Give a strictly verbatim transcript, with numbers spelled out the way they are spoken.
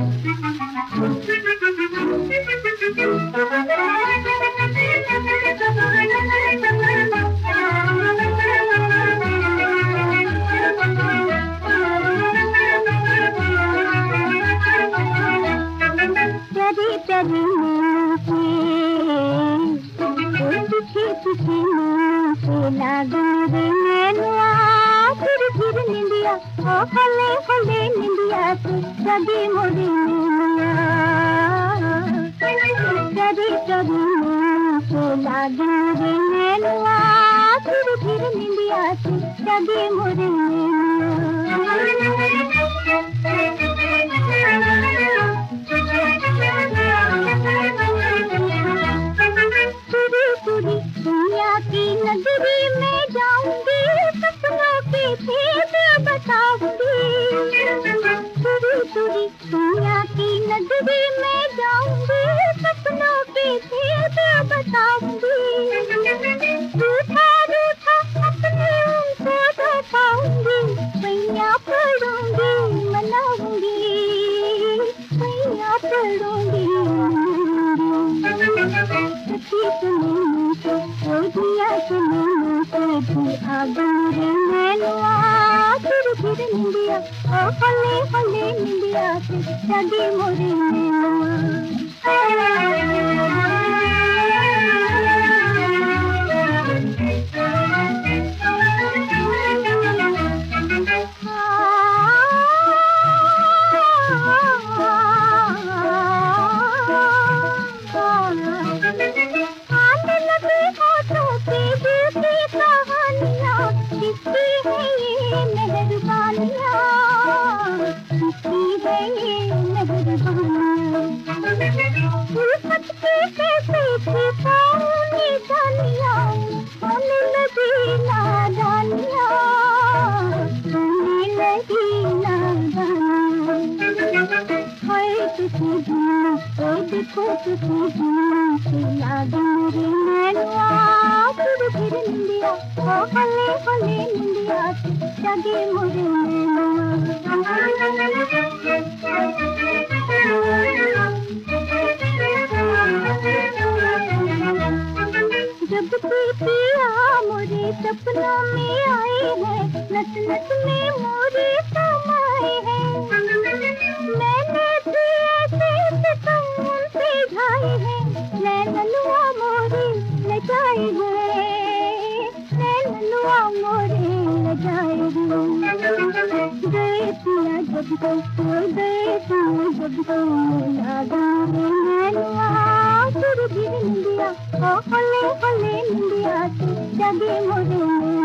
हले हले निंदिया से कभी मोरी कभी कभी से लागे रे नैनुआ फिर फिर निंदिया से कभी मोरी पूरी पूरी दुनिया की नगरी में जाऊंगी सपनों के भेद बताऊंगी पूरी पूरी दुनिया की नगरी में जाऊंगी सपनों के भेद बताऊंगी रूठा रूठा अपने उनको दिखाऊंगी पैया पढ़ूंगी मनाऊंगी पैया पढ़ूंगी दिया नैनुआ फिर फिर निंदिया हले हले निंदिया से जगी मोरी देखो फिर फिर निंदिया हले हले निंदिया जगे मोरे जब पिया मोरे सपनों में आए हैं नस नस में मोरे समाए हैं मैंने भी ऐसे सितम से ढाए हैं नैनुआ मोरे लजाए हैं नैनुआ मोरे लजाए हैं गए पिया जब तक गए पिया जब तक लागा नैनुआ फिर भी निंदिया हले हले निंदिया से जगे मोरे